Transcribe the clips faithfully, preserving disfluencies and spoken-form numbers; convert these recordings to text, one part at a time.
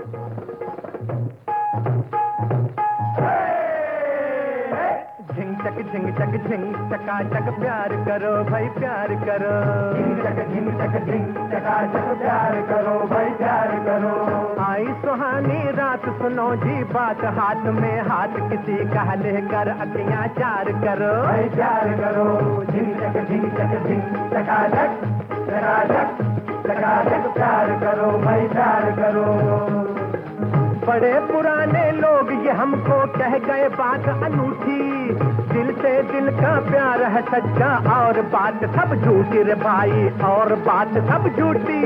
झिंग चक झिंग चक झिंग चका चक प्यार करो भाई प्यार करो। झिंग चक झिंग चक झिंग चका चक प्यार करो भाई प्यार करो। आई सुहानी रात सुनो जी बात, हाथ में हाथ किसी का लेकर अखियां चार करो भाई प्यार करो। झिंग चक झिंग चक झिंग चका चक चका चक चका चक प्यार करो भाई प्यार करो। बड़े पुराने लोग ये हमको कह गए बात अनूठी, दिल से दिल का प्यार है सच्चा और बात सब झूठी रे भाई, और बात सब झूठी।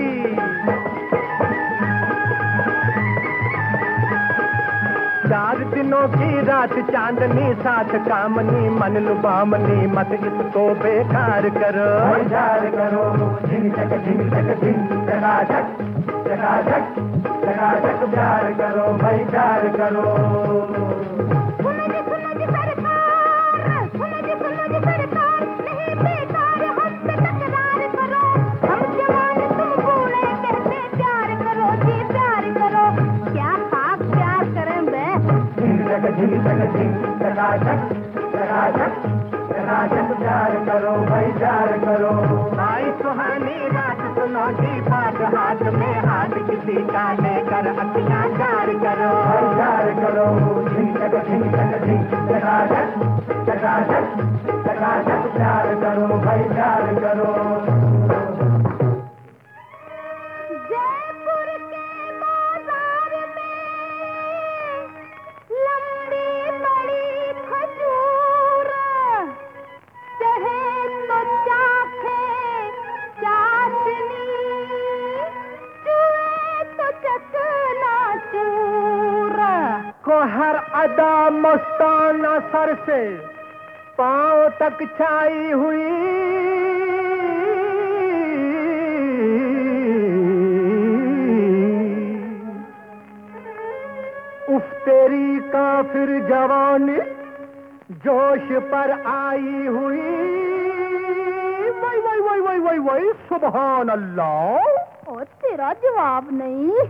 चार दिनों की रात चांदनी साथ कामनी मन लुबामनी, मत इसको बेकार करो बेकार करो। झिंग चक झिंग चक झिंग चका चक चका चक चका चक प्यार करो भाई प्यार करो। सुनो जी सुनो जी सरकार, सुनो जी सुनो जी सरकार, नहीं बेकार हमसे तकरार करो। हम जवान तुम बूढ़े कहते प्यार करो जी प्यार करो। क्या खाक प्यार करें बे। झिंग चक झिंग चक झिंग चका चक चका चक चका चक प्यार करो भाई प्यार करो। आई सुहानी रात सुनो जी बात, हाथ में हाथ किसी का लेकर अखियां चार करो भाई प्यार करो। झिंग चक झिंग चक झिंग चका चक चका चक चका चक प्यार करो भाई प्यार करो। जयपुर के बाजार में लंबी बड़ी खजूर, चढ़े तो चाखे चाशनी, चुए तो चकनाचूर। को हर अदा मस्ताना सर से पांव तक छाई हुई, उफ तेरी काफिर जवानी जोश पर आई हुई। वही वही वही वही वही वही सुभान अल्लाह। और तेरा जवाब नहीं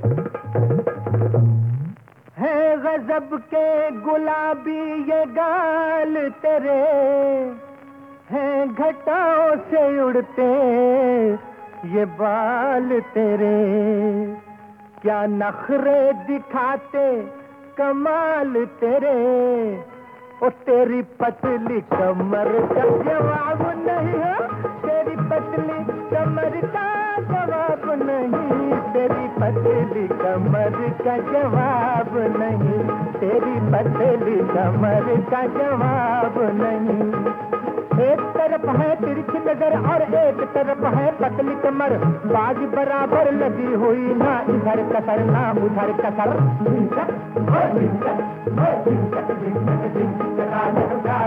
है गजब के गुलाबी ये गाल तेरे, हैं घटाओं से उड़ते ये बाल तेरे। क्या नखरे दिखाते कमाल तेरे, ओ तेरी पतली कमर का जवाब नहीं है, तेरी पतली कमर का जवाब नहीं, तेरी पतली कमर का जवाब नहीं, तेरी पतली कमर का जवाब नहीं। एक तरफ है तिरछी नजर और एक तरफ है पतली कमर, बाज बराबर लगी हुई, ना इधर कसर ना उधर कसर।